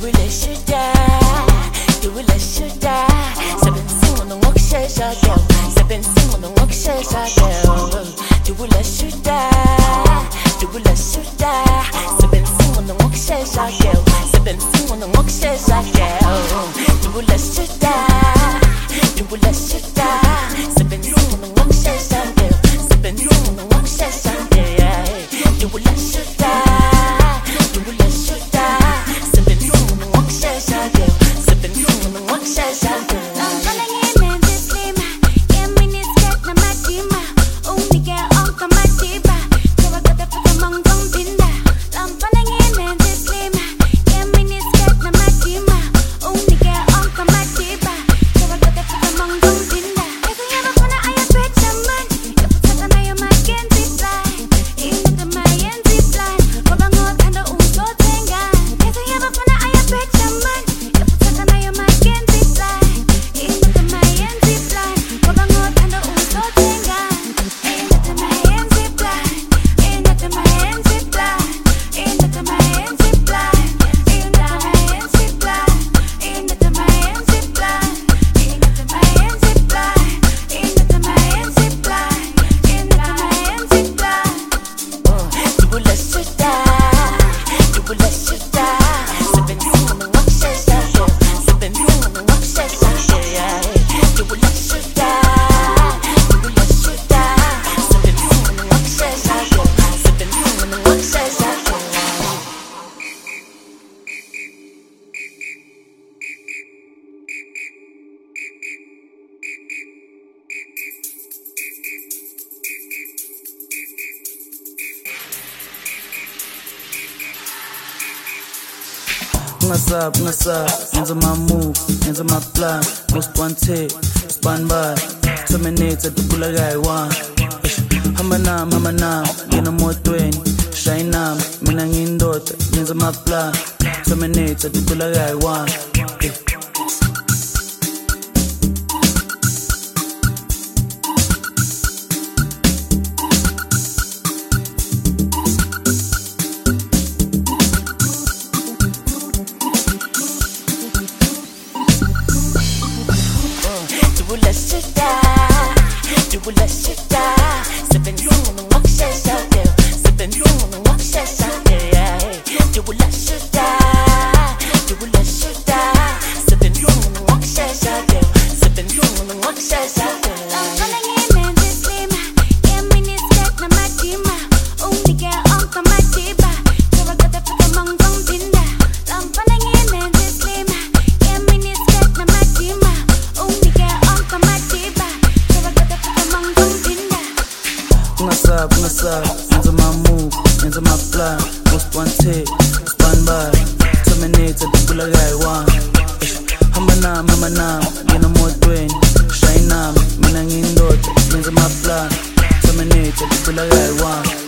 Ungasab, ngenza my move, ngenza my plan. Most one take, span by, terminate dubula guy one. Hamba nam, ngena motweni, shine nam, mina ngiyindoda, ngenza my plan. Terminate dubula guy one. Ungasab, ngenza my move, ngenza my plan. Most one take, span by, terminate dubula guy one. Hamba nam, ngena motweni, shine nam, mina ngiyindoda, ngenza my plan. Terminate dubula guy one.